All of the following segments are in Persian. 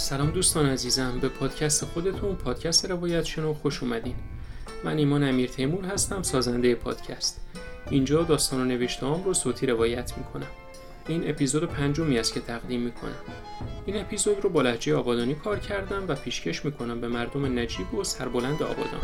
سلام دوستان عزیزم، به پادکست خودتون، پادکست روایت شنو خوش اومدین. من ایمان امیر تیمور هستم، سازنده پادکست. اینجا داستان و نوشته‌هام رو صوتی روایت میکنم. این اپیزود 5 است که تقدیم میکنم. این اپیزود رو با لهجه آبادانی کار کردم و پیشکش میکنم به مردم نجیب و سربلند آبادان.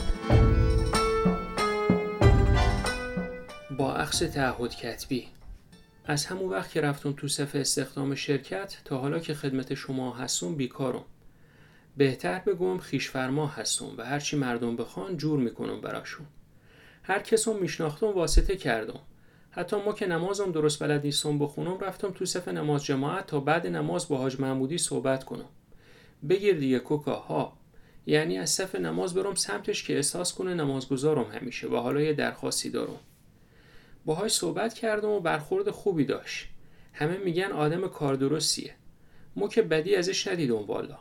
با اخذ تعهد کتبی. از همون وقت که رفتم تو صف استخدام شرکت تا حالا که خدمت شما هستم بیکارم. بهتر بگم خویش‌فرما هستم و هرچی مردم بخوان جور میکنم براشون. هر کسو میشناختم واسطه کردم. حتی ما که نمازم درست بلد نیستم بخونم رفتم تو صف نماز جماعت تا بعد نماز با حاج محمودی صحبت کنم. بگیر دیگه کوکا ها. یعنی از صف نماز برم سمتش که احساس کنه نمازگزارم همیشه و حالا یه درخواستی دارم. باهاش صحبت کردم و برخورد خوبی داشت. همه میگن آدم کار درستیه. ما که بدی ازش ندیدم والا.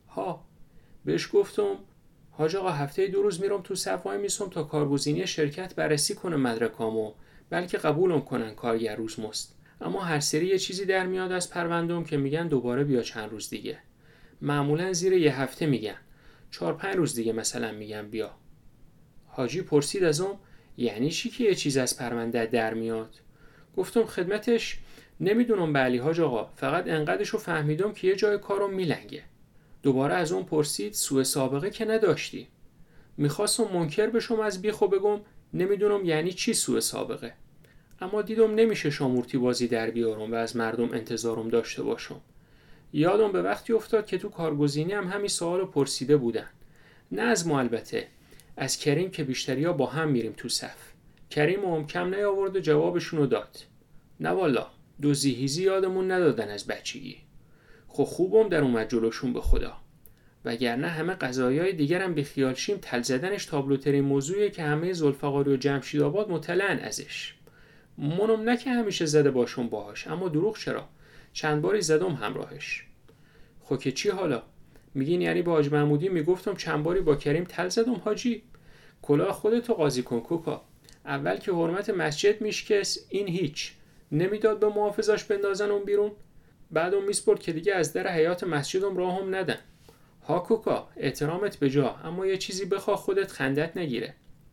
بهش گفتم حاج آقا هفته 2 روز میرم تو صف وای میسم تا کارگزینی شرکت بررسی کنه مدرکامو، بلکه قبولم کنن کارگر روز مست. اما هر سری یه چیزی در میاد از پروندم که میگن دوباره بیا چند روز دیگه. معمولا زیر یه هفته میگن. 4-5 روز دیگه مثلا میگن بیا. حاجی پرسید ازم یعنی چی که یه چیز از پرونده در میاد؟ گفتم خدمتش نمیدونم بلی حاج آقا، فقط انقدرشو فهمیدم که یه جای کارم میلنگه. دوباره از اون پرسید سوء سابقه که نداشتی؟ میخواستم منکر بشم از بیخو بگم نمیدونم یعنی چی سوء سابقه، اما دیدم نمیشه شامورتی بازی در بیارم و از مردم انتظارم داشته باشم. یادم به وقتی افتاد که تو کارگزینی هم همین سوالو پرسیده بودن. نه از ما البته، از کریم که بیشتریا با هم میریم تو صف. کریم هم کم نیاورد و جوابشونو داد. نه والا، دوزیهیزی یادمون ندادن از بچگی. خب خوبم در اومد جلوشون به خدا. وگرنه همه قضایای دیگرم بیخیال شیم تل زدنش تابلوترین موضوعیه که همه ذوالفقاری و جمشید آباد مطلعن ازش. منم نه که همیشه زده باشم باهاش، اما دروغ چرا؟ چند باری زدم همراهش. خب که چی حالا؟ میگین یعنی با حاج محمودی میگفتم چند باری با کریم تل زدم حاجی؟ کلاه خودتو قاضی کن کوکا. اول که حرمت مسجد میشکست، این هیچ. نمیداد به محافظاش بندازن اون بیرون؟ بعدم میسپرد که دیگه از در حیات مسجدم راهم ندن. ها کوکا، احترامت به جا، اما یه چیزی بخواه خودت خندت نگیره.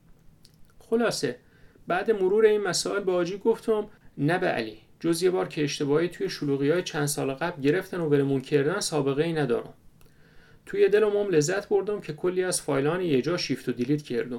خلاصه بعد مرور این مسائل با حاجی گفتم نه به علی، جز یه بار که اشتباهی توی شلوغی‌های چند سال قبل گرفتن و ولمون کردن سابقه ای ندارم. توی دلم لذت بردم که کلی از فایلان یه جا شیفت و دیلیت کردم.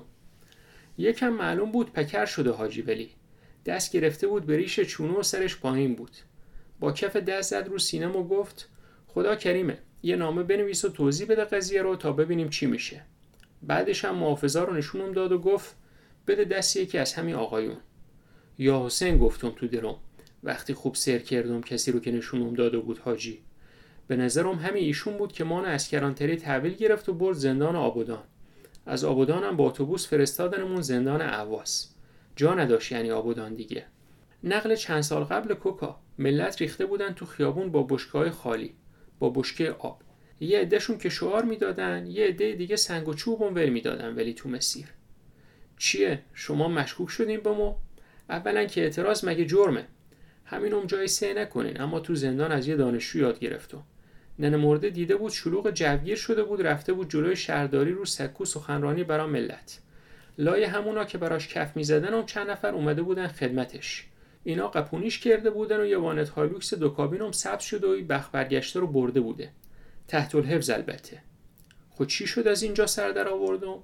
یکم معلوم بود پکر شده حاجی، ولی دست گرفته بود به ریش چونه و سرش پایین بود. با کف دست زد رو سینم و گفت خدا کریمه، یه نامه بنویس و توضیح بده قضیه رو تا ببینیم چی میشه. بعدش هم محافظا رو نشونم داد و گفت بده دست یکی از همین آقایون. یا حسین گفتم تو دلم وقتی خوب سیر کردم کسی رو که نشونم داده بود حاجی. به نظرم همین ایشون بود که مانو از کرانتری تحویل گرفت و برد زندان آبادان. از آبادان هم با اتوبوس فرستادنمون زندان اهواز. جا نداشت یعنی آبادان دیگه. نقل چند سال قبل کوکا، ملت ریخته بودن تو خیابون با بشکه‌های خالی، با بشکه آب. یه عدهشون که شعار میدادن، یه عده دیگه سنگ و چوبم ول میدادن ولی تو مسیر. چیه؟ شما مشکوک شدین به ما؟ اولا که اعتراض مگه جرمه؟ همینم جای سه نکنین، اما تو زندان از یه دانشجو یاد گرفتم. ننه مرده دیده بود شلوغ جوگیر شده بود، رفته بود جلوی شهرداری رو سکو سخنرانی برا ملت. لای همونا که براش کف میزدن چند نفر اومده بودن خدمتش. اینا قپونیش کرده بودن و یه وانت هایلوکس 2 کابینم ثبت شده و بخت برگشته رو برده بوده. تحت الحفظ البته. خود چی شد از اینجا سر در آوردم؟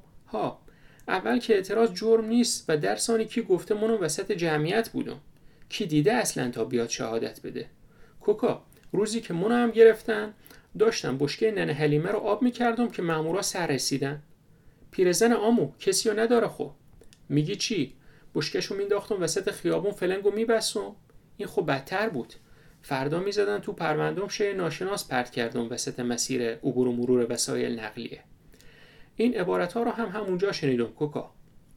اول که اعتراض جرم نیست و در ثانی کی گفته منو وسط جمعیت بودم. کی دیده اصلا تا بیاد شهادت بده؟ کوکا، روزی که منو هم گرفتن داشتم بشکه ننه حلیمه رو آب میکردم که مامورا سر رسیدن. پیرزن آمو کسی رو نداره خب. میگی چی؟ بشکه‌شو مینداختم وسط خیابون فلنگو میبستم؟ این خب بدتر بود. فردا میزدن تو پروندم شی ناشناس پرت کردم وسط مسیر عبور و مرور وسایل نقلیه. این عبارت‌ها رو هم همونجا شنیدم کوکا.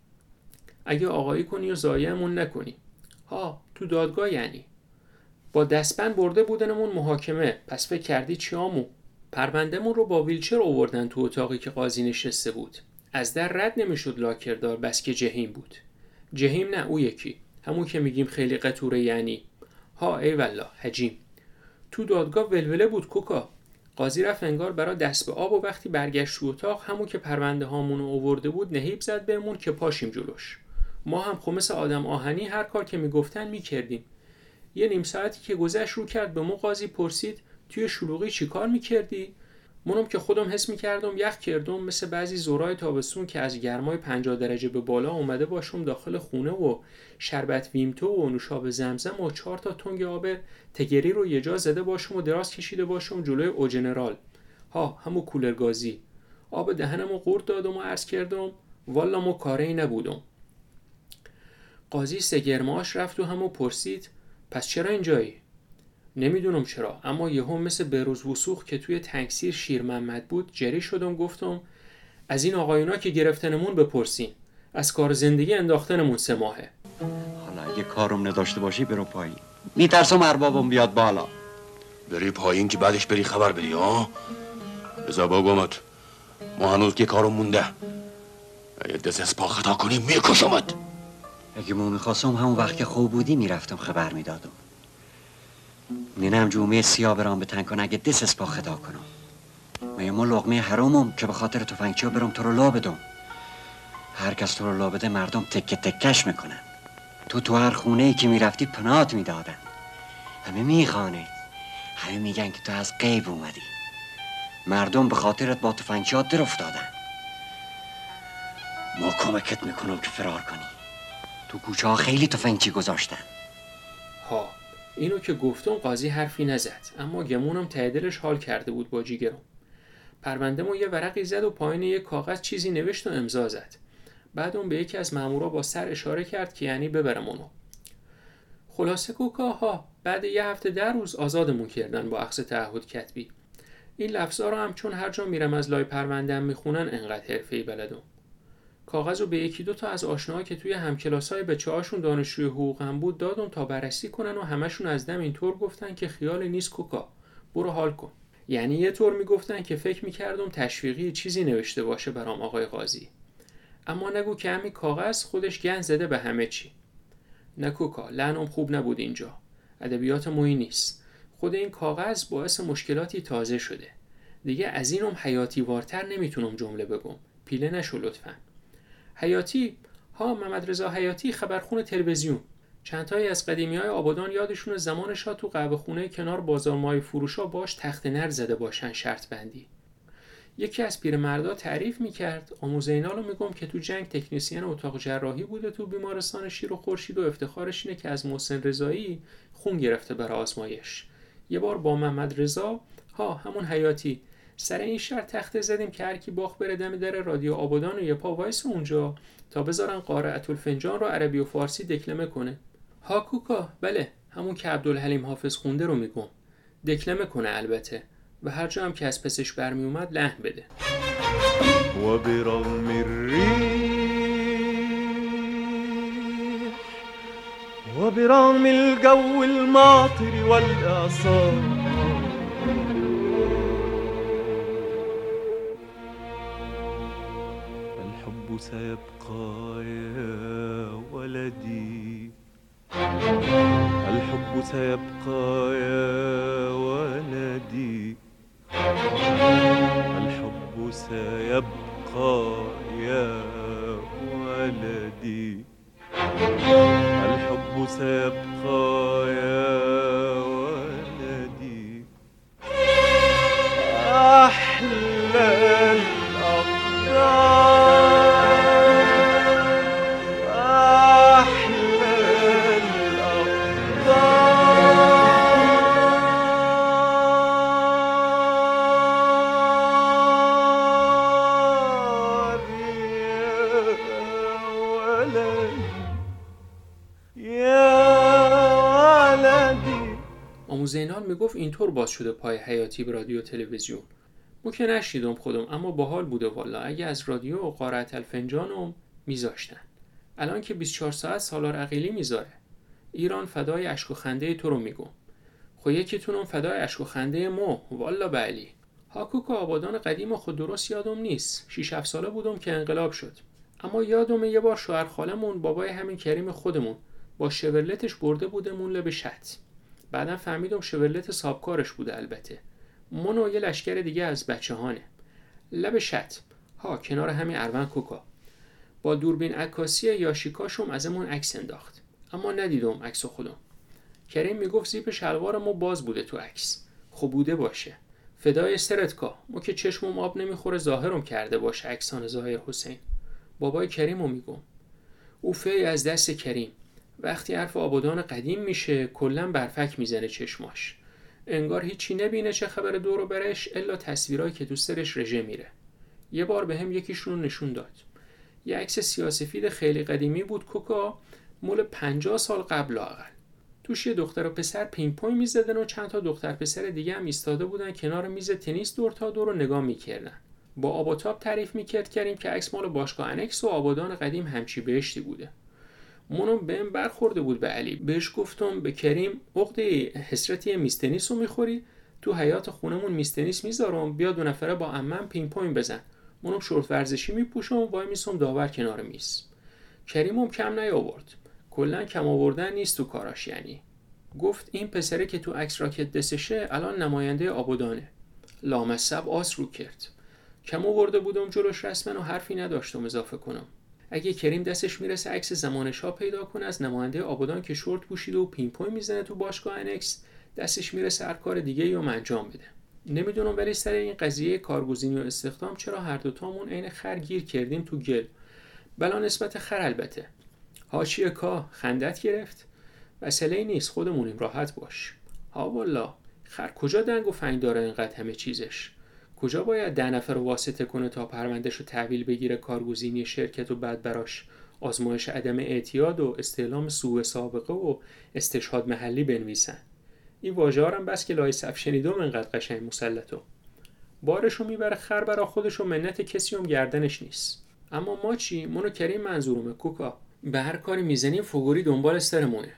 اگه آقایی کنی و ضایعمون نکنی. تو دادگاه یعنی. با دستبند برده بودنمون محاکمه، پس فکر کردی چیامو؟ پروندهمون رو با ویلچر آوردن تو اتاقی که قاضی نشسته بود. از در رد نمیشد لاکردار، بس که جهیم بود. جهیم نه، او یکی، همون که میگیم خیلی قطوره یعنی. ای والله حجیم. تو دادگاه ولوله بود کوکا. قاضی رفت انگار برا دست به آب و وقتی برگشت تو اتاق همون که پرونده هامونو آورده بود نهیب زد بهمون که پاشیم جلوش. ما هم خب مثل آدم آهنی هر کار که میگفتن میکردیم. یه نیم ساعتی که گذشت رو کرد به ما قاضی پرسید توی شلوغی چی کار میکردی؟ منم که خودم حس میکردم یخ کردم مثل بعضی زورای تابستون که از گرمای 50 درجه به بالا اومده باشم داخل خونه و شربت ویمتو و نوشابه زمزم و 4 تا تنگ آب تگری رو یه جا زده باشم و دراز کشیده باشم جلوی او جنرال همون کولر گازی. آب دهنمو قورت دادم و عرض کردم والا مو کاری نبودم. قاضی سگرماش رفت و همو پرسید پس چرا اینجایی؟ نمیدونم چرا، اما یهو مثل بروز وسوخ که توی تنگسیر شیر محمد بود جری شدم گفتم از این آقایونا که گرفتنمون بپرسین، از کار زندگی انداختنمون 3 ماهه. حالا اگه کارم نداشته باشی برو پایین. میترسم اربابم بیاد بالا. بری پایین که بعدش بری خبر بدی ها؟ بذار بگمت ما هنوز که کارم مونده. اگه دست از پا خطا کنی میکشمت. اگه مو میخواستم همون وقت که خوب بودی میرفتم خبر میدادم. نینم جومه سیاه برام به تن کن اگه دست از پا خطا کنم. ما لقمه حرامم که به خاطر تفنگچی برم تو رو لا بدم. هر کس تو رو لا بده مردم تکه تکش میکنن. تو هر خونه ای که میرفتی پناهت میدادن. همه میخوانه. همه میگن که تو از غیب اومدی. مردم به خاطرت با تفنگچی در افتادن. ما کمکت میکنم که فرار کنی. تو کوچه ها خیلی تفنگچی گذاشتن. اینو که گفتم قاضی حرفی نزد، اما گمونم ته دلش حال کرده بود با جیگرم. پرونده‌مو یه ورقی زد و پایین یه کاغذ چیزی نوشت و امضا زد. بعد اون به یکی از مامورا با سر اشاره کرد که یعنی ببرم اونو. خلاصه کوکاها بعد یه هفته 10 روز آزادمون کردن با اخذ تعهد کتبی. این لفظا رو هم چون هر جا میرم از لای پرونده‌ام میخونن انقدر حرفه‌ای بلدم. کاغذو به 1-2 تا از آشناها که توی همکلاسای بچه‌هاشون دانشجوی حقوقم بود دادم تا بررسی کنن و همشون از دم اینطور گفتن که خیال نیست کوکا، برو حال کن. یعنی یه طور میگفتن که فکر میکردم تشویقی چیزی نوشته باشه برام آقای قاضی. اما نگو که همین کاغذ خودش گند زده به همه چی. نه کوکا، لعنم خوب نبود اینجا. ادبیات مویی نیست. خود این کاغذ باعث مشکلاتی تازه شده. دیگه از اینم حیاتی وارتر نمیتونم جمله بگم. پیله نشو لطفاً. حیاتی محمد رضا حیاتی خبرخون تلویزیون. چند تایی از قدیمیای آبادان یادشون زمان شاه تو قهوه خونه کنار بازار مای فروشا باش تخت نرد زده باشن شرط بندی. یکی از پیرمردا تعریف میکرد آموزینالو میگم که تو جنگ تکنیسین اتاق جراحی بوده تو بیمارستان شیر و خورشید و افتخارش اینه که از محسن رضایی خون گرفته برای آزمایش. یه بار با محمد رضا همون حیاتی سر این شرط تخته زدیم که هر کی باخ بره دم در رادیو آبادان و یه پا وایس اونجا تا بذارن قارئة الفنجان رو عربی و فارسی دکلمه کنه. کوکا، بله، همون که عبدالحلیم حافظ خونده رو میگم. دکلمه کنه البته و هر جا هم که از پسش برمی اومد لحن بده. و برغم الريح و برغم الجو الماطر والإعصار الحب سيبقى يا ولدي الحب سيبقى يا ولدي الحب سيبقى يا ولدي الحب سيبقى يا ولدي أحلى الأقدار أحلى الأقدار يا ولدي. آموزینال میگفت اینطور باز شده پای حیاتی به رادیو تلویزیون. مو که نشیدم خودم، اما باحال بوده والا. اگه از رادیو و قارئة الفنجانم میذاشتن. الان که 24 ساعت سالار عقیلی میذاره. ایران فدای اشک و خنده تو رو میگم. خو یکیتونم فدای اشک و خنده مو والا بلی. کوکا آبادان قدیم خود درست یادم نیست. 6-7 ساله بودم که انقلاب شد. اما یادمه یه بار شوهر خالمون بابای همین کریم خودمون با شورلتش برده بودمون لب شط. بعدم فهمیدم شورلت سابکارش بوده البته. منو یه لشکر دیگه از بچه‌هانه. لب شط ها کنار همین اروند کوکا. با دوربین عکاسی یاشیکاشم ازمون عکس انداخت. اما ندیدم عکس خودم. کریم میگفت زیپ شلوار ما باز بوده تو عکس. خب بوده باشه. فدای سرتکا، ما که چشمم آب نمیخوره ظاهرم کرده باشه عکسان ظاهر حسین. بابای کریمو میگم. اوفه از دست کریم. وقتی حرف آبادان قدیم میشه کلا برفک میزنه چشماش. انگار هیچی نبینه چه خبر دور و برش الا تصویرایی که تو سرش رژه میره. یه بار بهم یکیشون نشون داد. یه عکس سیاه‌سفید خیلی قدیمی بود کوکا، مول 50 سال قبل لااقل. توش یه دختر و پسر پینگ پونگ میزدن و چند تا دختر پسر دیگه هم ایستاده بودن کنار میز تنیس دور تا دور رو نگاه میکردن. با آب و تاب تعریف میکرد کریم که عکس مال باشگاه انکس و آبادان قدیم همچی بهشتی بوده. منم بهم برخورده بود به علی. بهش گفتم به کریم عقده حسرتی میز تنیس رو میخوری؟ تو حیاط خونمون میز تنیس میذارم، بیا 2 نفره با عمم پینگ پونگ بزن. منم شورت ورزشی میپوشم وای میسم داور کنار میز. کریمم کم نیاورد. کلا کم آوردن نیست تو کاراش. یعنی گفت این پسره که تو عکس راکت دستشه الان نماینده آبادانه. لامصب آس رو کرد. کم آورده بودم جلوش رسما و حرفی نداشتم اضافه کنم. اگه کریم دستش میرسه عکس زمانشاه پیدا کنه از نماینده آبادان که شورت پوشیده و پینگ پونگ میزنه تو باشگاه انکس، دستش میرسه هر کار دیگه‌ای رو انجام بده. نمیدونم ولی سر این قضیه کارگزینی و استخدام چرا هر دوتامون عین خر گیر کردیم تو گل. بلا نسبت خر البته. حاشیه کا خندت گرفت؟ مسئله نیست خودمونیم راحت باش. ها والا خر کجا دنگ و فنگ داره اینقدر همه چیزش؟ کجا باید 10 نفر رو واسطه کنه تا پروندهش رو تحویل بگیره کارگزینی شرکت و بعد براش آزمایش عدم اعتیاد و استعلام سوء سابقه و استشهاد محلی بنویسن؟ این واژه‌ها هم بس که لای صف شنیدم اینقدر قشنگ مسلطو. بارشو میبره خر برا خودش و منت کسی هم گردنش نیست. اما ما چی؟ منو کریم منظورمه کوکا. به هر کاری میزنیم فوگوری دنبال سرمونه.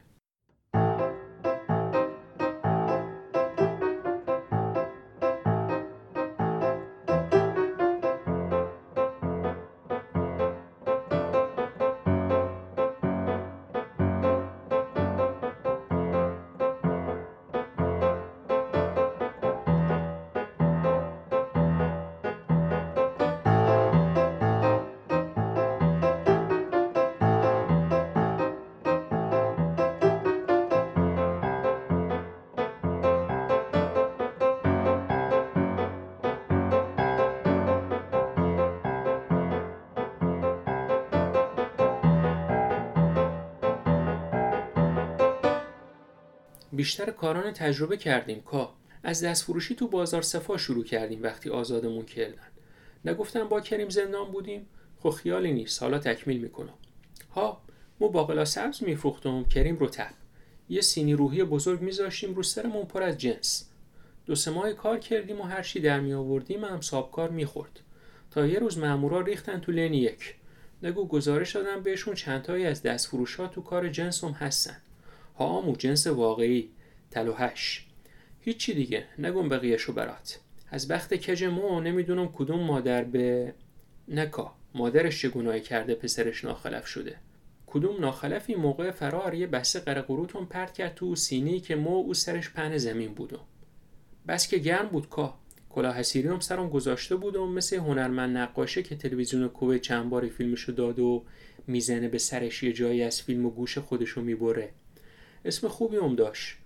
بیشتر کاران تجربه کردیم از دستفروشی تو بازار صفا شروع کردیم وقتی آزادمون کردن. نگفتم با کریم زندان بودیم؟ خب خیالی نیست، حالا تکمیل میکنم. ما باقلا سبز میفروختم، کریم رطب. یه سینی روحی بزرگ میذاشتیم رو سرمون پر از جنس. 2-3 ماه کار کردیم و هر چی در می آوردیم هم صابکار میخورد. تا یه روز مامورا ریختن تو لین 1. نگو گزارش دادم بهشون چند تایی از دستفروشا تو کار جنس هم هستن. هامو جنس واقعی تلوهش. هیچی دیگه نگم بقیهشو برات. از بخت کج مو نمیدونم کدوم مادر به نکا مادرش چه گناهی کرده پسرش ناخلف شده. کدوم ناخلفی موقع فرار یه بسته قرقروتون پرت کرد تو سینی که مو او سرش پهن زمین بودم. بس که گرم بود کلاه حسیری هم سرم گذاشته بودم مثل هنرمند نقاشه که تلویزیون کوه چند باری فیلمشو داد و میزنه به سرش یه جایی از فیلم و گوش خودشو میبره. اسم خوبی هم داشت.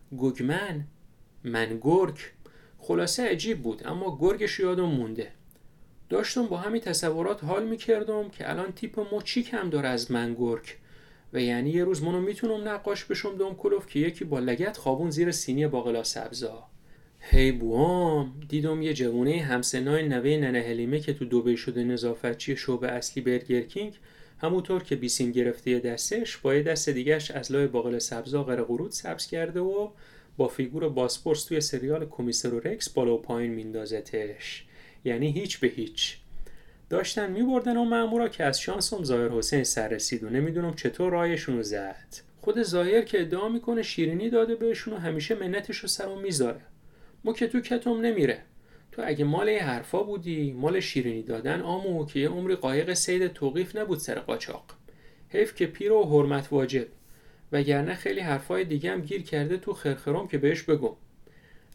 من گرگ. خلاصه عجیب بود اما گرگش یادم مونده. داشتم با همین تصورات حال میکردم که الان تیپ مو چی کم داره از من گرگ و یعنی یه روز منو میتونم نقاش بشم دوم کلوف که یکی با لگد خوابون زیر سینی باقلا سبزا. هی بوام دیدم یه جوونه همسنای نوه ننه حلیمه که تو دبی شده نظافتچی شعبه اصلی برگر کینگ، همونطور که بیسیم گرفته دستش با یه دست دیگهش از لای باقلا سبزا قرقرود سبز کرده و با فیگور باسپورس توی سریال کمیسر و رکس بالا و پایین میندازتش. یعنی هیچ به هیچ. داشتن میبردن و مامورا که از شانسم ظاهر حسین سر رسید و نمیدونم چطور رایشونو زد. خود ظاهر که ادعا میکنه شیرینی داده بهشون و همیشه منتشو سرم میذاره. ما که تو کتم نمیره. تو اگه مال یه حرفا بودی مال شیرینی دادن آمو که یه عمری قایق سید توقیف نبود سر قاچاق. حیف که پیر و حرمت واجب. وگرنه خیلی حرفای دیگه هم گیر کرده تو خرخرام که بهش بگم.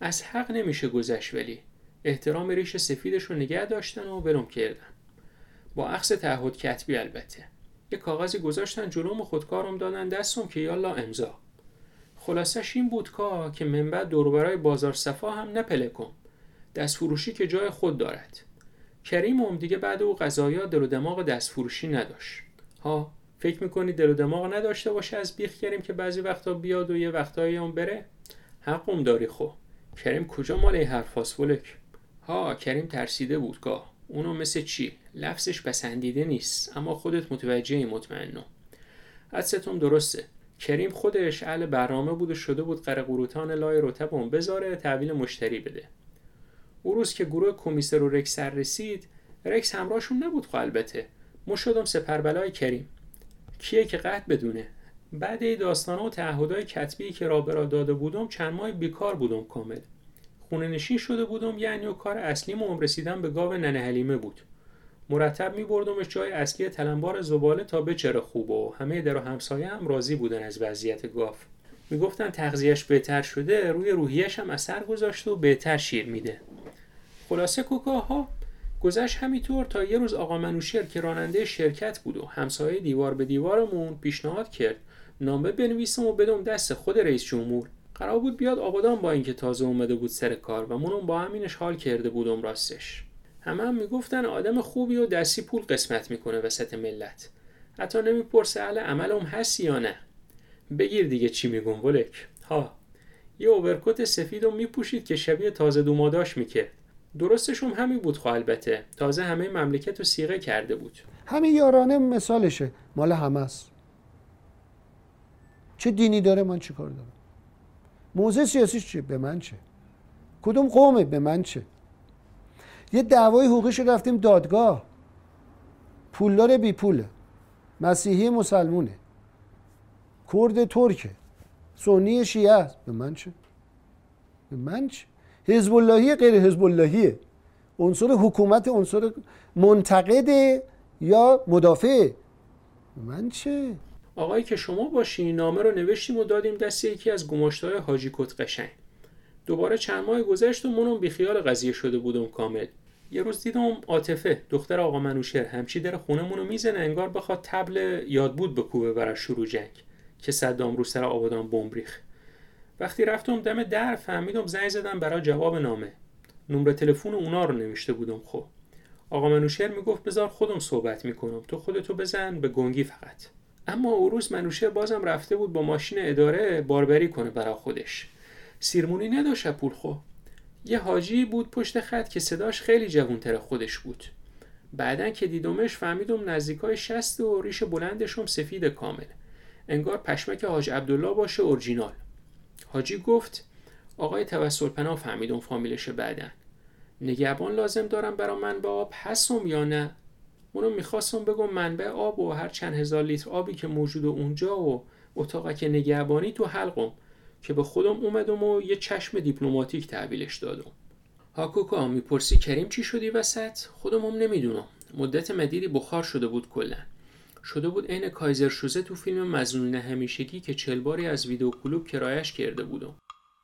از حق نمیشه گذشت، ولی احترام ریش سفیدش رو نگه داشتن و ولم کردن. با عکس تعهد کتبی البته. یه کاغذی گذاشتن جلوم و خودکارم دادن دستم که یالا امضا. خلاصش این بود که من بعد دور و برای بازار صفا هم نپلکم. دست فروشی که جای خود دارد. کریم دیگه بعد او قضایا دل و دماغ دست فروشی نداشت. فکر میکنی دل و دماغ نداشته باشه از بیخ کریم که بعضی وقتا بیاد و یه وقتایی هم بره؟ حقم داری خو. کریم کجا مال این حرفاست ولک؟ کریم ترسیده بود اونو مثل چی؟ لفظش پسندیده نیست، اما خودت متوجهی مطمئنم. حدستم درسته. کریم خودش اهل برنامه بود و شده بود قره قروتان لای رتبم بذاره تحویل مشتری بده. اون روز که گروه کمیسر و رکس سر رسید، رکس همراهشون نبود البته. ما شدم سپربلای کریم. کیه که قد بدونه؟ بعد این داستانا و تعهدای کتبی که رابرا داده بودم چند ماه بیکار بودم کامل. خونه نشین شده بودم، یعنی و کار اصلیم عمر رسیدن به گاو ننه حلیمه بود. مرتب می‌بردمش جای اصلی تلمبار زباله تا بچره خوبه و همه در و همسایه هم راضی بودن از وضعیت گاو. میگفتن تغذیه‌اش بهتر شده، روی روحیه‌اش هم اثر گذاشته و بهتر شیر میده. خلاصه کوکاها گذشت همینطور تا یه روز آقا منوشر که راننده شرکت بود و همسایه دیوار به دیوارمون پیشنهاد کرد نامه بنویسم و بدم دست خود رئیس جمهور. قرار بود بیاد آبادان با اینکه تازه اومده بود سر کار و منم با همینش حال کرده بودم راستش. هم میگفتن آدم خوبی و دستی پول قسمت میکنه وسط ملت. حتی نمیپرسه اهل عملم هستی یا نه. بگیر دیگه چی میگم ولک. یه اوورکوت سفیدو میپوشید که شبیه تازه دوماداش میکرد. درستش هم همین بود البته. تازه همه مملکت رو صیغه کرده بود. همین یارانه مثالشه، مال همه است. چه دینی داره، من چه کار دارم؟ موضع سیاسیش چیه؟ به من چه؟ کدوم قومه؟ به من چه؟ یه دعوای حقوقی شد رفتیم دادگاه. پولدار بی پوله، مسیحی مسلمونه، کرد ترکه، سنی شیعه است. به من چه؟ به من چه؟ حزب اللهی غیر حزب اللهیه، عنصر حکومت، عنصر منتقد یا مدافع. به من چه؟ آقایی که شما باشین نامه رو نوشتیم و دادیم دست یکی از گماشته‌های حاجی کت قشنگ. دوباره چند ماه گذشت و منم بیخیال قضیه شده بودم کامل. یه روز دیدم عاطفه دختر آقا منوشر همچی در خونمونو میزنه انگار بخواد طبل یاد بود بکوبه برای شروع جنگ که صدام رو سر آبادان بمب ریخت. وقتی رفتم دم در فهمیدم زنگ زدن برای جواب نامه. نمره تلفن اونا رو نوشته بودم. آقا منوشر میگفت بذار خودم صحبت میکنم، تو خودتو بزن به گنگی فقط. اما اون روز منوشر بازم رفته بود با ماشین اداره باربری کنه برای خودش. سیرمونی نداشت پول. یه حاجی بود پشت خط که صداش خیلی جوان‌تر خودش بود. بعدن که دیدمش فهمیدم نزدیکای 60 و ریش بلندش هم سفید کامل. انگار پشمک حاج عبدالله باشه اورجینال. حاجی گفت آقای توسل پناه، فهمیدم فامیلشه. بعدن نگهبان لازم دارم برا منبع آب هستم یا نه؟ اونو میخواستم بگم منبع آب و هر چند هزار لیتر آبی که موجود اونجا و اتاقک نگهبانی تو حلقم که به خودم اومدم و یه چشم دیپلماتیک تحویلش دادم. کوکا میپرسی کریم چی شدی وسط؟ خودم هم نمیدونم. مدت مدیدی بخار شده بود کلن. شده بود عین کایزر شوزه تو فیلم مظنونین همیشگی که 40 باری از ویدیو کلوب کرایش کرده بودم.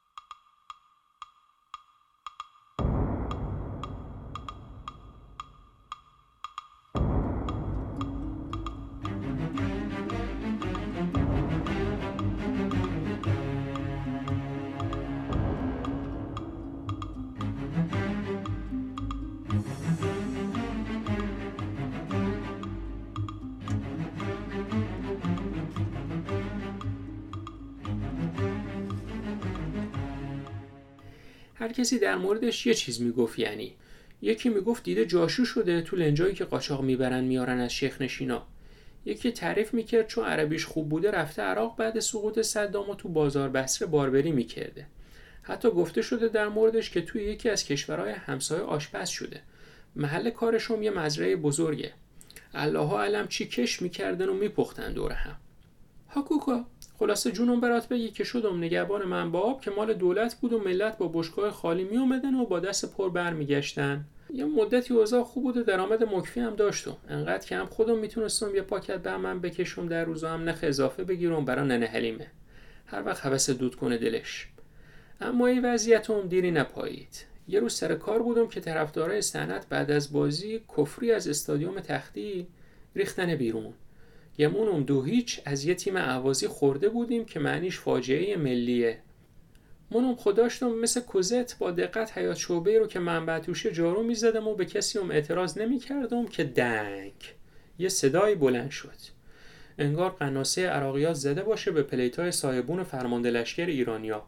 هر کسی در موردش یه چیز میگفت. یعنی یکی میگفت دیده جاشو شده تو لنجایی که قاچاق میبرن میارن از شیخ نشینا. یکی تعریف میکرد چون عربیش خوب بوده رفته عراق بعد سقوط صدام و تو بازار بصره باربری میکرده. حتی گفته شده در موردش که توی یکی از کشورهای همسایه آشپز شده. محل کارش هم یه مزرعه بزرگه. الله اعلم چی کش میکردن و میپختن دور هم. کوکا خلاصه جونم برات بگی که شدم نگهبان منبع آب که مال دولت بود و ملت با بشکه‌های خالی می اومدن و با دست پر برمیگشتن. یه مدتی اوضاع خوب بود و درآمد مکفی هم داشتم، انقدر که هم خودم میتونستم یه پاکت بهمن بکشم در روزا، هم نخ اضافه بگیرم برای ننه حلیمه هر وقت هوس دود کنه دلش. اما این وضعیتم دیری نپایید. یه روز سر کار بودم که طرفدارای صنعت بعد از بازی کفری از استادیوم تختی ریختن بیرون. گمونم 2-0 از یه تیم اهوازی خورده بودیم که معنیش فاجعه ملیه. منم خداشتم مثل کوزت با دقت حیاط شعبه رو که منبع توشه جارو میزدم و به کسی اعتراض نمیکردم که دنگ یه صدایی بلند شد. انگار قناصه عراقیات زده باشه به پلیتای صاحبون فرمانده لشکر ایرانیا.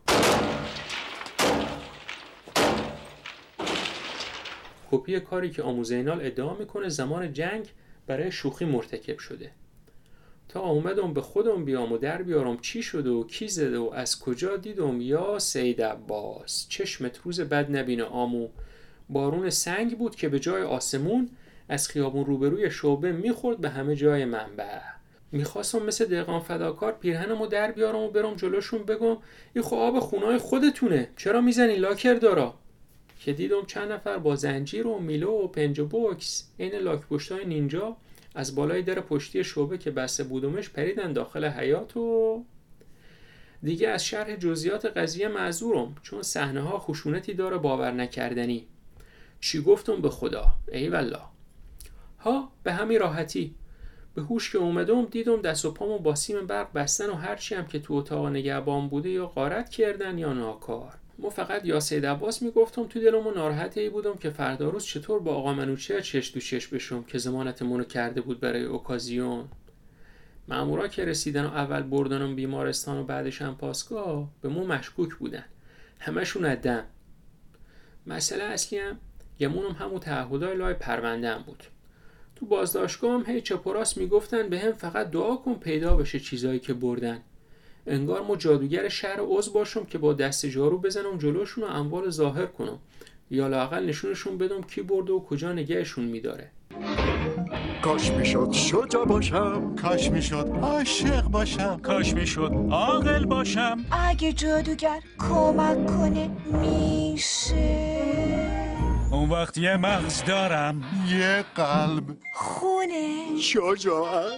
کپی کاری که آموزینال ادعا میکنه زمان جنگ برای شوخی مرتکب شده. تا اومدم به خودم بیام و در بیارم چی شده و کی زده و از کجا دیدم یا سید عباس چشمت روز بد نبینه آمو. بارون سنگ بود که به جای آسمون از خیابون روبروی شعبه میخورد به همه جای منبع. میخواستم مثل دهقان فداکار پیرهنمو در بیارم و برم جلوشون بگم این خب آب خونای خودتونه، چرا میزنی لاکر دارا؟ که دیدم چند نفر با زنجیر و میلو و پنج و بوکس این لاک پشتای نینجا از بالای در پشتی شعبه که بسته بودمش پریدن داخل حیاط و دیگه از شرح جزئیات قضیه معذورم، چون صحنه ها خشونتی داره باور نکردنی. چی گفتم به خدا؟ ای والله. ها به همین راحتی. به هوش که اومدم دیدم دست و پامو با سیم برق بستن و هرچی هم که تو اتاق نگهبان بوده یا غارت کردن یا ناکار. ما فقط یا سید عباس میگفتم تو دلم و ناراحتی بودم که فردا روز چطور با آقا منوچهر چش تو چش بشم که ضمانتمونو کرده بود برای اوکازیون. مامورا که رسیدن و اول بردنم بیمارستان و بعدش هم پاسگاه به مو مشکوک بودن، همشون ادم. مسئله اصلی هم گمونم همون تعهدای لای پرونده‌ام بود. تو بازداشتگاه هم هی چپ و راست میگفتن بهم فقط دعا کن پیدا بشه چیزایی که بردن. انگار ما جادوگر شهر عضو باشم که با دست جارو بزنم جلوشون و اموال ظاهر کنم یا لااقل نشونشون بدم کی برده و کجا نگهشون میداره. کاش میشد شجاع باشم، کاش میشد عاشق باشم، کاش میشد عاقل باشم. اگه جادوگر کمک کنه میشه. اون وقت یه مغز دارم، یه قلب، خونه، شجاعت.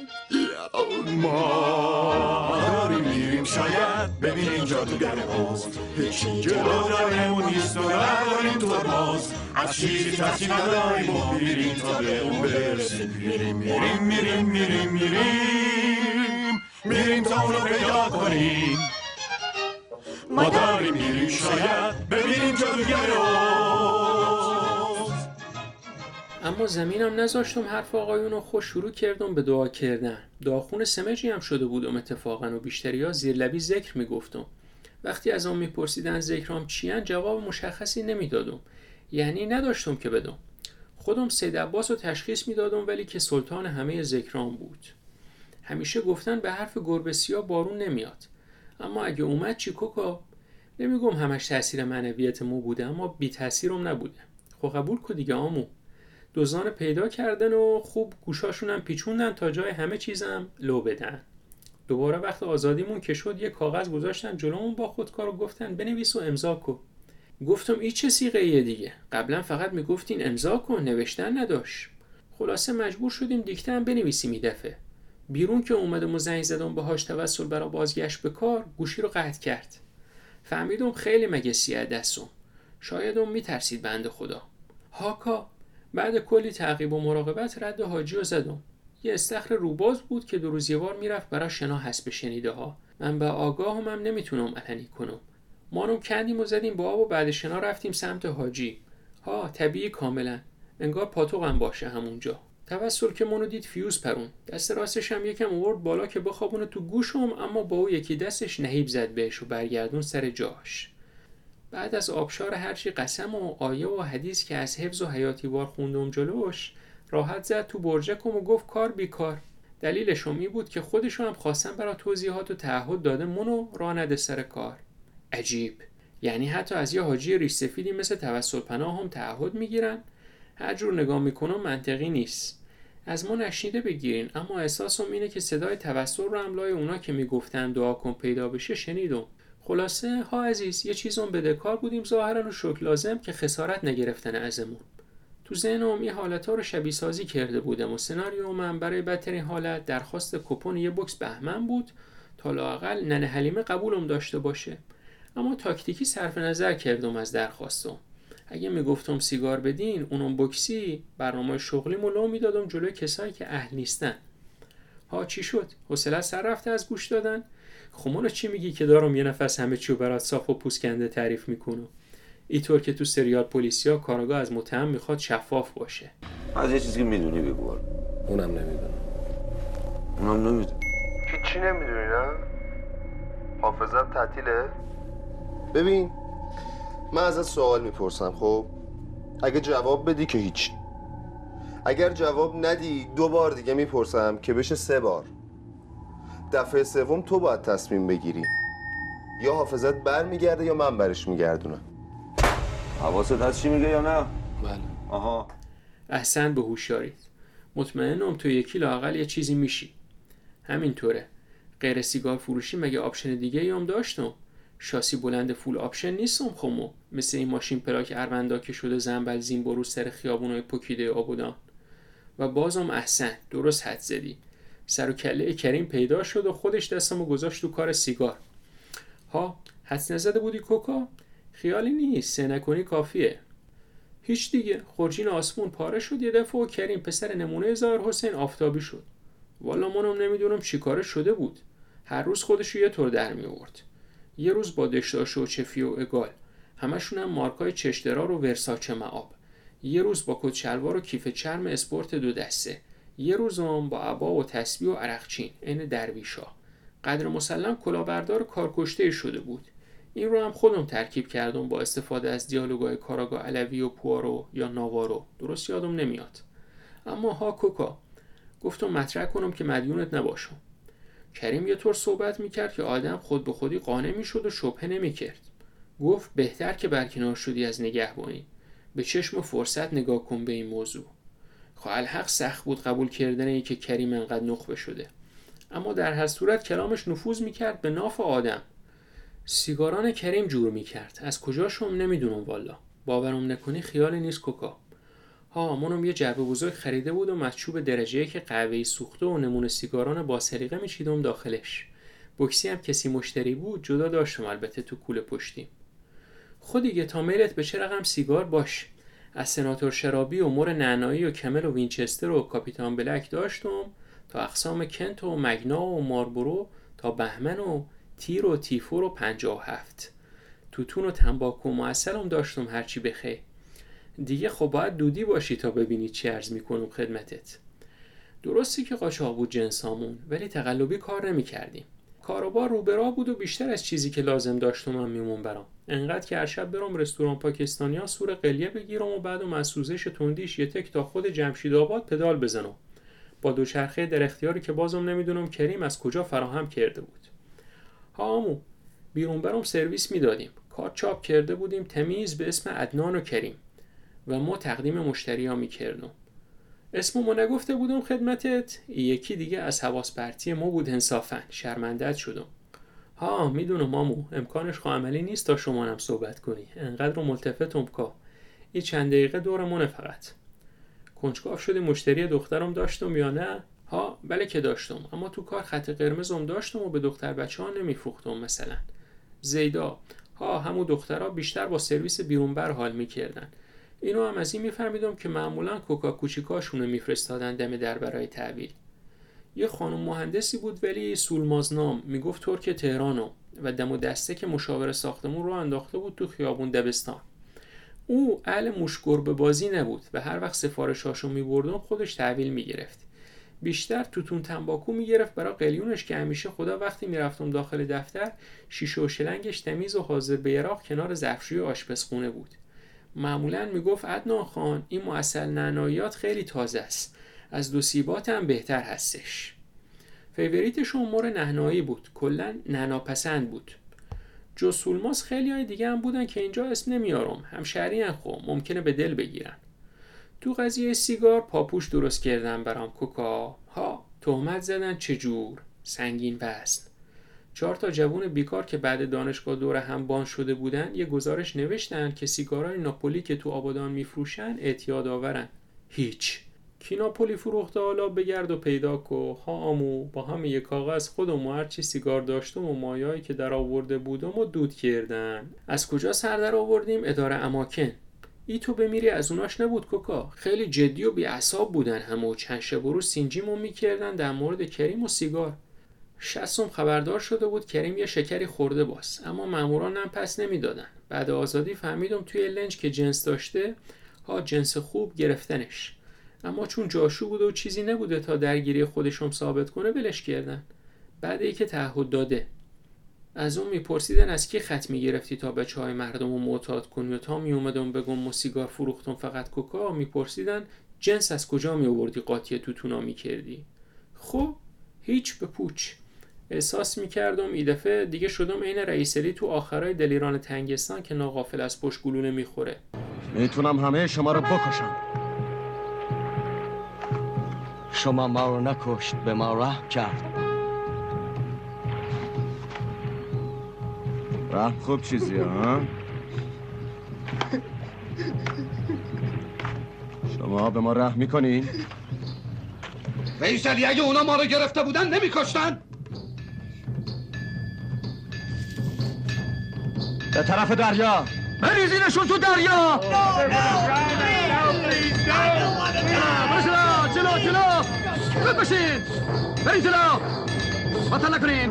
ما داریم میریم شاید ببینیم جادوگر عضو، هیچی جلویمون نیست و نداریم تو باز، از چیزی ترسی نداریم و میریم تا به اون برسیم. میریم تا اونو پیدا کنیم. ما داریم میریم شاید ببینیم جادوگر عضو. اما زمینم نذاشتم حرف آقایونو خوش شروع کردم به دعا کردن. داخون سمجی هم شده بودم اتفاقا و بیشتریا زیرلبی ذکر میگفتم. وقتی از اون میپرسیدن ذکرام چیان جواب مشخصی نمیدادم، یعنی نداشتم که بدم. خودم سید عباس رو تشخیص میدادم ولی که سلطان همه ذکرام بود. همیشه گفتن به حرف گربه سیاه بارون نمیاد، اما اگه اومد چی کوکا؟ نمیگم همش تاثیر معنویت مو بوده، اما بی تاثیرم نبوده. خب قبول کو دیگه آمو. دوزان پیدا کردن و خوب گوشاشون هم پیچوندن تا جای همه چیزم لو بدن. دوباره وقت آزادیمون که شد یه کاغذ گذاشتن جلومون با خودکار و گفتن بنویس و امضا کن. گفتم این چه صیغه‌ایه دیگه؟ قبلا فقط میگفتین امضا کن، نوشتن نداشت. خلاصه مجبور شدیم دیکته هم بنویسیم این دفعه. بیرون که اومدم و زنگ زدم باهاش توسل برای بازگشت به کار، گوشی رو قطع کرد. فهمیدم خیلی مگسی دستم. شایدم میترسید بنده خدا. هاکا بعد کلی تعقیب و مراقبت رد حاجی رو زدم. یه استخر روباز بود که 2 روز یه بار میرفت برای شنا حسب شنیده ها. من به آگاهم هم نمیتونم علنی کنم. مانم کندیم و زدیم با آب و بعد شنا رفتیم سمت حاجی. ها طبیعی کاملا. انگار پاتوقم باشه همونجا. توسل که منو دید فیوز پرون. دست راستش هم یکم آورد بالا که بخوابونه تو گوشم، اما با او یکی دستش نهیب زد بهش و برگردون سر جاش. بعد از آبشار هرچی قسم و آیه و حدیث که از حفظ و حیاتیوار خوندم جلوش، راحت زد تو برجکم و گفت کار بیکار. دلیلش این بود که خودشو هم خواستم برای توضیحات و تعهد داده منو راه نده سر کار. عجیب، یعنی حتی از یه حاجی ریش سفیدی مثل توسل پناه هم تعهد میگیرن؟ هر جور نگاه میکنم منطقی نیست. از ما نشنیده بگیرین، اما احساسم اینه که صدای توسل رو هم لای اونا که میگفتن دعا کن پیدا بشه شنیدم. خلاصه ها عزیز یه چیزم بدهکار بودیم ظاهرا و شکر لازم که خسارت نگرفتن ازمون. تو ذهنم این حالت‌ها رو شبیه سازی کرده بودم و سناریو من برای بدترین حالت درخواست کپون یه بوکس بهمن بود تا لااقل ننه حلیمه قبولم داشته باشه. اما تاکتیکی صرف نظر کردم از درخواستم. اگه میگفتم سیگار بدین اونم بوکسی، برنامه شغلیمو لو میدادم جلوی کسایی که اهل نیستن. ها چی شد؟ حوصله سر رفته از گوش دادن؟ خمونو چی میگی که دارم یه نفس همه چیو برات صاف و پوسکنده تعریف میکنم؟ اینطور که تو سریال پلیسیا کاراگاه از متهم میخواد شفاف باشه. از یه چیزی که میدونی بگو. اونم نمیدونم. اونم نمیدونم. هیچی نمیدونی نه؟ حافظت تعطیله؟ ببین من ازت سوال میپرسم، خب اگه جواب بدی که هیچ، اگر جواب ندی 2 بار دیگه میپرسم که بشه 3 بار. دفعه سوم تو باید تصمیم بگیری، یا حافظت بر میگرده یا من برش میگردونم. حواست هست چی میگه یا نه؟ بله. آها. احسن به هوشیاریت. مطمئنم تو یکی لااقل یه چیزی میشی. همینطوره. غیر سیگار فروشی مگه آپشن دیگه ای هم داشتم؟ شاسی بلند فول آپشن نیستم خمو، مثل این ماشین پلاک اروندها که شده زنبل زین برو سر خیابونای پوکیده آبادان. و بازم احسن، درست حد زدی. سر و کله کریم پیدا شد و خودش دستمو گذاشت تو کار سیگار. ها حدس نزده بودی کوکا؟ خیالی نیست، سه نکنی کافیه. هیچ دیگه، خورجین آسمون پاره شد یه دفعه و کریم پسر نمونه ظاهر حسین آفتابی شد. والا منم نمیدونم چی کاره شده بود. هر روز خودشو یه طور در می آورد. یه روز با دشداش و چفی و اگال، همشون هم مارکای چشترار و ورساچه معاب. یه روز با کت شلوار و کیف چرم اسپورت 2 دسته. یه روز هم با عبا و تسبیح و عرقچین عین درویشا. قدر مسلم کلاهبردار کارکشته شده بود. این رو هم خودم ترکیب کردم با استفاده از دیالوگای کاراگاه علوی و پوارو یا ناوارو، درست یادم نمیاد. اما ها کوکا، گفتم مطرح کنم که مدیونت نباشم. کریم یه طور صحبت میکرد که آدم خود به خودی قانع میشد و شبهه نمیکرد. گفت بهتر که برکنار شدی از نگهبانی. به چشم فرصت نگاه کن به این موضوع. خب الحق سخت بود قبول کردن این که کریم انقدر نخبه شده. اما در هر صورت کلامش نفوذ میکرد به ناف آدم. سیگاران کریم جور میکرد. از کجاشم نمیدونم والا. باورم نکنی خیالی نیست کوکا. ها منم یه جعبه بزرگ خریده بودم از چوب درجه‌ای که قهوه‌ای سوخته و نمونه سیگاران با سلیقه میچیدم داخلش. بوکسی هم کسی مشتری بود جدا داشتم البته تو کوله پشتیم. خود دیگه تا میلت به چه رقم سیگار باش. از سناتور شرابی و مور نعنایی و کمل و وینچستر و کاپیتان بلک داشتم تا اقسام کنت و مگنا و ماربورو تا بهمن و تیر و تیفور و 57. توتون و تنباکو و معسل هم داشتم هرچی بخیر. دیگه خب باید دودی باشی تا ببینی چی عرض میکنم خدمتت. درستی که قاچاق بود جنسامون، ولی تقلبی کار نمی کردیم. کاروبار رو به راه بود و بیشتر از چیزی که لازم داشتم هم میمون برام. انقدر که هر شب برام رستوران پاکستانیا سور قلیه بگیرم و بعدم از سوزش تندیش یه تک تا خود جمشید آباد پدال بزنم. با دوچرخه در اختیاری که بازم نمیدونم کریم از کجا فراهم کرده بود. هامو بیرون برام سرویس میدادیم. کارت چاپ کرده بودیم تمیز به اسم عدنان و کریم و ما تقدیم مشتری ها میکردم. اسممو نگفته بودم خدمتت؟ یکی دیگه از حواس پرتی ما بود انصافا. شرمنده‌ات شدم. ها میدونم مامو، امکانش خو عملی نیست تا شما هم صحبت کنی. انقدر رو ملتفتم که این چند دقیقه دورمونه فقط. کنجکاو شدی مشتری دخترم داشتم یا نه؟ ها بله که داشتم، اما تو کار خط قرمزم داشتم و به دختر بچه‌ها نمیفروختم. مثلا زیدا ها همون دخترها بیشتر با سرویس بیرونبر حال میکردن. اینو هم از این میفهمیدم که معمولا کوکا کوچیکاشونو میفرستادن دم در برای تحویل. یه خانم مهندسی بود ولی سولمازنام، میگفت ترک تهرانو و دم و دسته که مشاور ساختمون رو انداخته بود تو خیابون دبستان. او اهل موشگربه بازی نبود و هر وقت سفارشاشو میبردم خودش تحویل میگرفت. بیشتر توتون تنباکو میگرفت برای قلیونش که همیشه خدا وقتی میرفتم داخل دفتر شیشه و شلنگش تمیز و حاضر به یراق کنار ظرفشوی آشپزخونه بود. معمولاً میگفت عدنان خان این معسل نعناییات خیلی تازه است، از 2 سیبات هم بهتر هستش. فیوریتش مور نعنایی بود، کلاً نعناپسند بود. جو سولماس خیلی های دیگه هم بودن که اینجا اسم نمیارم، همشهری خو ممکنه به دل بگیرن. تو قضیه سیگار پاپوش درست کردن برام کوکا. ها تهمت زدن چجور؟ سنگین وزن. 4 تا جوون بیکار که بعد دانشگاه دور هم بان شده بودن یه گزارش نوشتن که سیگارای ناپولی که تو آبادان میفروشن اعتیاد آورن. هیچ. کی ناپولی فروخته حالا بگرد و پیدا کو. ها آمو با هم یک کاغذ خودم و هرچی سیگار داشتم و مایه‌ای که در آورده بودم و دود کردن. از کجا سر در آوردیم؟ اداره اماکن. ای تو بمیری از اوناش نبود کوکا. خیلی جدی و بی اعصاب بودن همه و چند شب و روز سینجیمون میکردن در مورد کریم و سیگار. شصتم خبردار شده بود کریم یه شکری خورده باز، اما ماموران هم پس نمیدادن. بعد آزادی فهمیدم توی لنج که جنس داشته ها جنس خوب گرفتنش، اما چون جاشو بوده و چیزی نبوده تا درگیری خودشم ثابت کنه ولش کردن. بعد ای که تعهد داده از اون میپرسیدن از کی خط میگرفتی تا بچهای مردم رو معتاد کنی و تا میومدم بگم سیگار فروختم فقط کوکا میپرسیدن جنس از کجا میآوردی قاطی توتونا میکردی. خب هیچ به پوچ. احساس میکردم این دفعه دیگه شدم عین رئیس علی تو آخرای دلیران تنگستان که ناغافل از پشت گلوله میخوره. میتونم همه شما رو بکشم. شما ما رو نکشت، به ما رحم کرد. رحم خوب چیزیه ها؟ شما به ما رحم میکنین؟ رئیس علی اگه اونا ما رو گرفته بودن نمیکشتن؟ به طرف دریا بریزینشون تو دریا. جلو بکشین، برین جلو، بطل نکنین.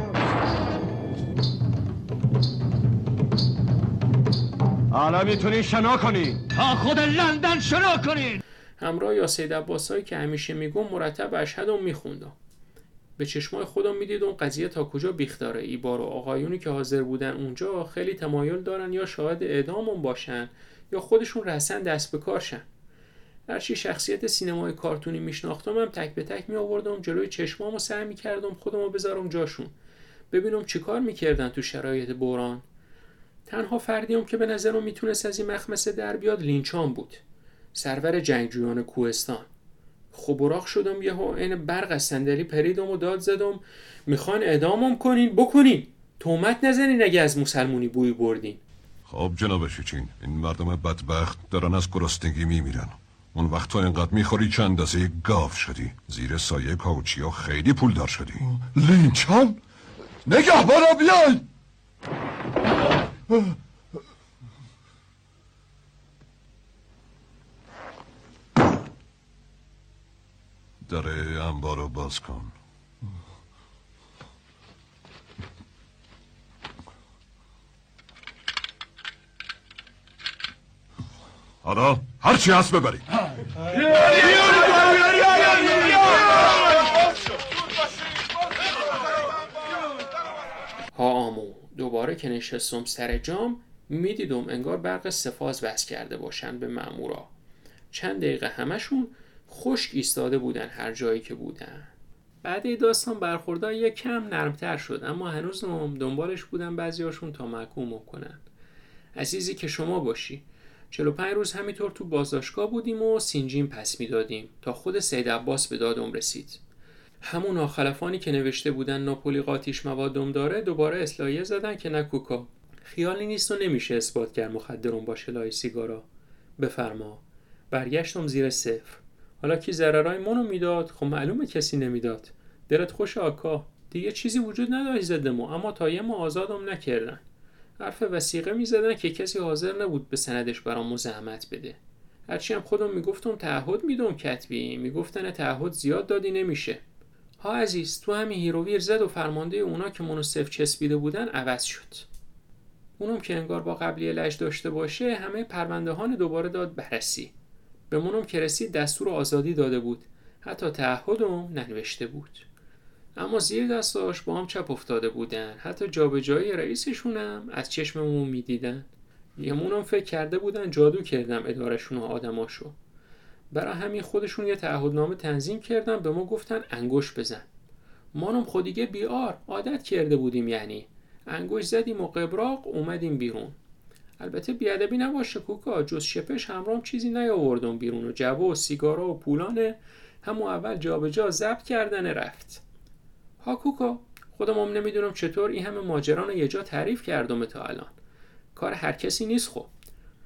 حالا میتونین شنا کنین، تا خود لندن شنا کنین. همراه یا سید عباسایی که همیشه میگم مرتب اشهدم میخوندم. به چشمای خودم میدیدم قضیه تا کجا بیخ داره. ای بار و آقایونی که حاضر بودن اونجا خیلی تمایل دارن یا شاهد اعدامم باشن یا خودشون رسن دست به کارشن. هرچی شخصیت سینمای کارتونی میشناختم هم تک به تک می آوردم جلوی چشمامو سعی میکردم خودمو بذارم جاشون، ببینم چیکار میکردن تو شرایط بحران. تنها فردیم که به نظرم میتونست از این مخمسه در بیاد لینچان بود، سرور جنگجویان کوهستان. خب براق شدم یهو عین برق از صندلی پریدم و داد زدم میخوان اعدامم کنین بکنین، تهمت نزنین اگه از مسلمونی بوی بردین. خب جناب شیچین، این مردم بدبخت دارن از گرسنگی میمیرن. اون وقت تو اینقدر میخوری چند اندازه گاو شدی، زیر سایه کاوچیا خیلی پول دار شدی. لینچان؟ نگهبانا بیای! در انبار رو باز کن. حالا هرچی هست ببرید. ها آمو دوباره که نشستم سر جام میدیدم انگار برق سفاز وصل کرده باشن به مامورا. چند دقیقه همشون خشک ایستاده بودن هر جایی که بودن. بعد داستان برخوردها یک کم نرمتر شد، اما هنوز دنبالش بودن بعضیاشون تا محکوم کنن. عزیزی که شما باشی. 45 روز همینطور تو بازداشتگاه بودیم و سینجیم پس میدادیم تا خود سید عباس به دادم رسید. همون آخلفانی که نوشته بودن ناپولی قاتیش موادم داره دوباره اصلاحیه زدن که نه کوکا. خیالی نیست و نمیشه اثبات کرد مخدرم باشه لای سیگارا. بفرما. برگشتم زیر صفر. حالا کی ضررای منو میداد؟ خب معلومه کسی نمیداد. دلت خوش آکا. دیگه چیزی وجود نداشت زدمو، اما تا یه ما آزادم نکردن. حرف وثیقه میزدن که کسی حاضر نبود به سندش برام زحمت بده. هرچی هم خودم میگفتم تعهد میدم کتبی، میگفتن تعهد زیاد دادی نمیشه. ها عزیز، تو همین هیروویر زد و فرمانده اونا که منو صفر چسبیده بودن عوض شد. اونم که انگار با قبلیه لج داشته باشه همه پرونده‌هان دوباره داد بررسی. به منم که رسید دستور آزادی داده بود، حتی تعهدم ننوشته بود. اما زیر دستاش با هم چپ افتاده بودن، حتی جابجایی رئیسشونم از چشممون میدیدن. یمونم فکر کرده بودن جادو کردم ادارشون و آدماشو. برای همین خودشون یه تعهدنامه تنظیم کردن، به ما گفتن انگوش بزن. مانم خودیگه بیار عادت کرده بودیم، یعنی انگوش زدیم و قبراق اومدیم بیرون. البته بیادبی نباشه کوکا، جز شپش همرام چیزی نیاوردم بیرون و جبه و سیگارا و پولانه همون اول جابجا ضبط کردن رفت. ها کوکا، خودم هم نمیدونم چطور این همه ماجران یه جا تعریف کردم تا الان. کار هر کسی نیست. خب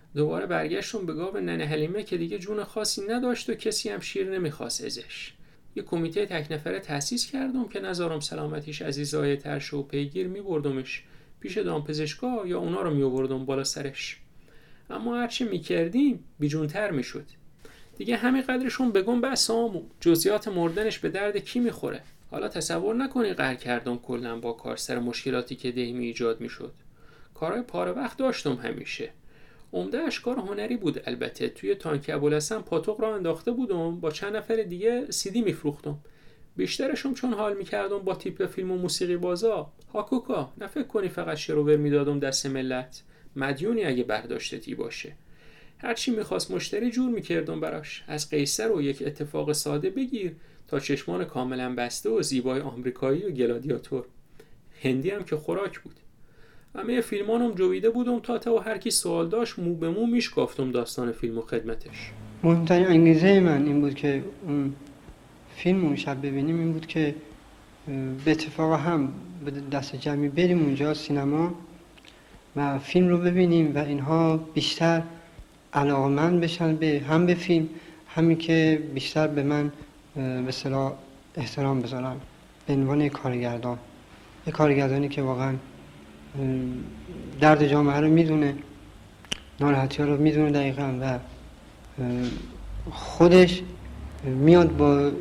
دوباره برگشتم به گاو ننه حلیمه که دیگه جون خاصی نداشت و کسی هم شیر نمیخواست ازش. یه کمیته تک نفره تأسیس کردم که نظارم سلامتیش عزیزای ترش و پیگیر میبردمش پیش دامپزشکا یا اونا رو میآوردم بالا سرش. اما هرچی میکردیم بیجونتر میشد. دیگه همین قدرشون بگم بسامو جزئیات مردنش به درد کی میخوره. حالا تصور نکنی قهر کردم کلا با کار سر مشکلاتی که دیمی ایجاد میشد. کارهای پاره وقت داشتم همیشه. عمده اشکار هنری بود البته. توی تانک ابوالحسن پاتوق را انداخته بودم، با چند نفر دیگه CD میفروختم. بیشترشون چون حال میکردم با تیپ فیلم و موسیقی بازا. هاکوکا نه فکر کنی فقط شروور میدادم دست ملت. مدیونی اگه برداشتتی باشه. هرچی میخواست مشتری جور میکردم براش. از قیصر و یک اتفاق ساده بگیر تا چشمان کاملا بسته و زیبای آمریکایی و گلادیاتور. هندی هم که خوراک بود. همه فیلمانم جویده بودم تا هر کی سوال داشت مو به مو میشکافتم داستان فیلم و خدمتش. مهمترین انگیزه من این بود که اون فیلم اون شب ببینیم این بود که به اتفاق هم به دست جمعی بریم اونجا سینما و فیلم رو ببینیم و اینها بیشتر علاقه‌مند بشن هم به فیلم، همین که بیشتر به من به اصطلاح احترام بذارن به عنوان کارگردان. یک کارگردانی که واقعا درد جامعه رو میدونه، ناراحتی ها رو میدونه دقیقاً و خودش میاد با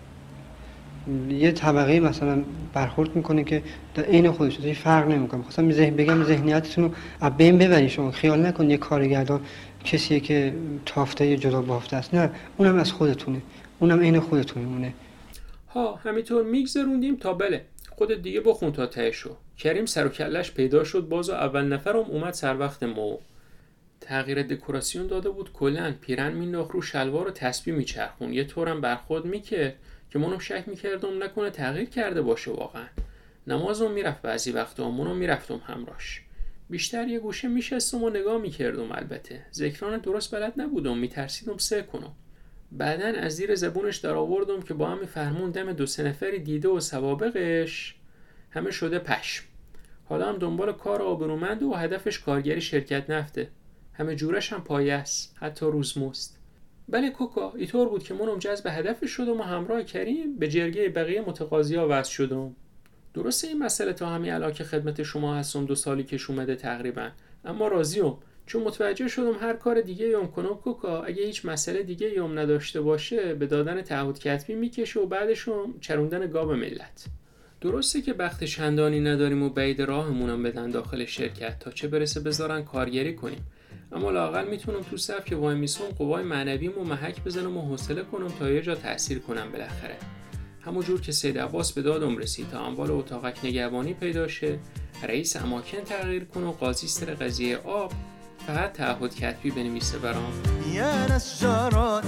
یه طبقه مثلا برخورد میکنه که در عین خودش هیچ فرق نمیکنه. خواستم بگم ذهنیتتون رو از بین ببرید. شما خیال نکن یه کارگردان کسیه که تافته جدا بافته است. نه، اونم از خودتونه، اونم عین خودتون میمونه. همینطور میگذروندیم تا بله خودت دیگه بخون تا تهشو. کریم سر و کلش پیدا شد باز و اول نفرم اومد سر وقت ما. تغییر دکوراسیون داده بود کلاً. پیرن مینداخت رو شلوار و تسبیح میچرخون. یه طورم برخورد میکرد که منم شک میکردم نکنه تغییر کرده باشه واقعا. نمازم میرفت بعضی وقتا، منم میرفتم همراش. بیشتر یه گوشه میشستم و نگاه میکردم. البته ذکران درست بلد نبودم، میترسیدم سه کنم. بعدن از زیر زبونش در آوردم که با هم فرمون دم 2-3 نفری دیده و سوابقش همه شده پشم. حالا هم دنبال کار آبرومند و هدفش کارگری شرکت نفته. همه جورش هم پایه است، حتی روزمزد. بله کوکا، اینطور بود که منم جذب هدفش شدم و همراه کریم به جرگه بقیه متقاضیا وصل شدم. درسته این مسئله تا همین الان که خدمت شما هستم 2 سالی کش اومده تقریبا، اما راضیم چون متوجه شدم هر کار دیگه یوم کنم کوکا اگه هیچ مسئله دیگه یوم نداشته باشه به دادن تعهد کتبی میکشه و بعدشون چروندن گاو ملت. درسته که بخت چندانی نداریم و بعید راهمونم بدن داخل شرکت تا چه برسه بذارن کارگری کنیم، اما لااقل میتونم تو صف که وای میسم قوای معنویمو محک بزنم و حوصله کنم تا یه جا تأثیر کنم بالاخره. همون جور که سید عباس به دادم رسید تا اموال اتاقک نگهبانی پیدا شه، رئیس اماکن تغییر کنه و قاضی سر قضیه آب فقط تعهد کتبی بنویسه برام. يا نسجارات